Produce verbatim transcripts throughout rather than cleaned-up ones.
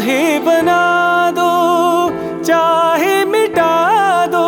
चाहे बना दो चाहे मिटा दो,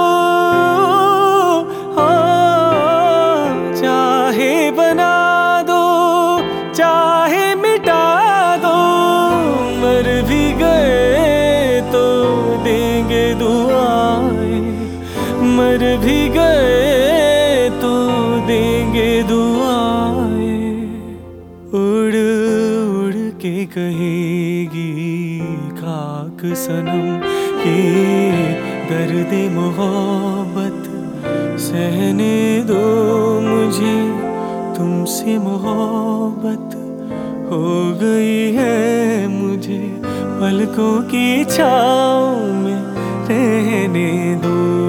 हाँ चाहे बना दो चाहे मिटा दो, मर भी गए तो देंगे दुआएं, मर भी गए तो देंगे दुआएं। उड़ उड़ के कहेगी खाक सनम ये दर्द मोहब्बत, सहने दो मुझे तुमसे मोहब्बत, हो गई है मुझे पलकों की छाँव में रहने दो।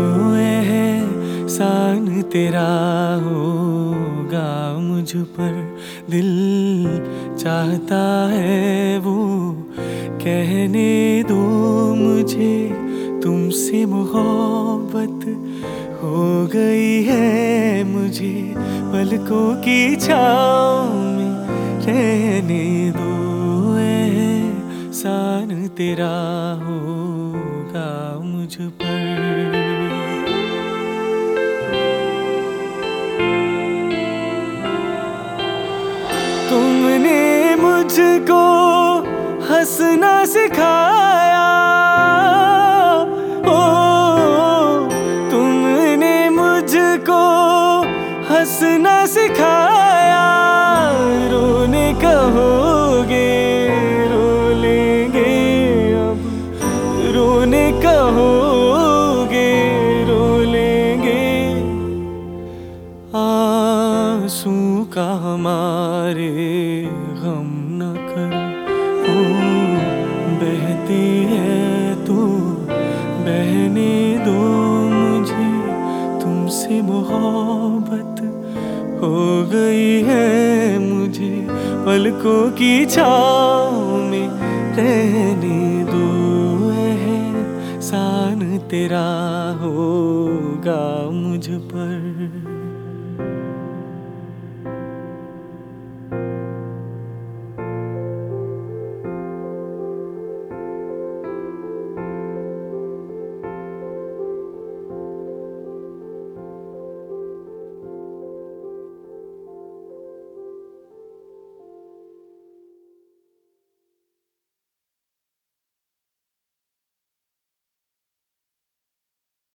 एहसान तेरा होगा मुझ पर, दिल चाहता है वो कहने दो मुझे तुमसे मोहब्बत, हो गई है मुझे पलकों की छाँव में रहने दो। एहसान तेरा होगा मुझ पर। तुमने मुझको हंसना सिखाया, ओ तुमने मुझको हंसना सिखाया, रोने कहोगे रो लेंगे अब, रोने कहोगे रो लेंगे। आंसू का हमारे गम न कर, ओ बहती है तू बहने दो मुझे तुमसे मोहब्बत, हो गई है मुझे पलकों की छाँव में रहने दो। एहसान तेरा होगा मुझ पर।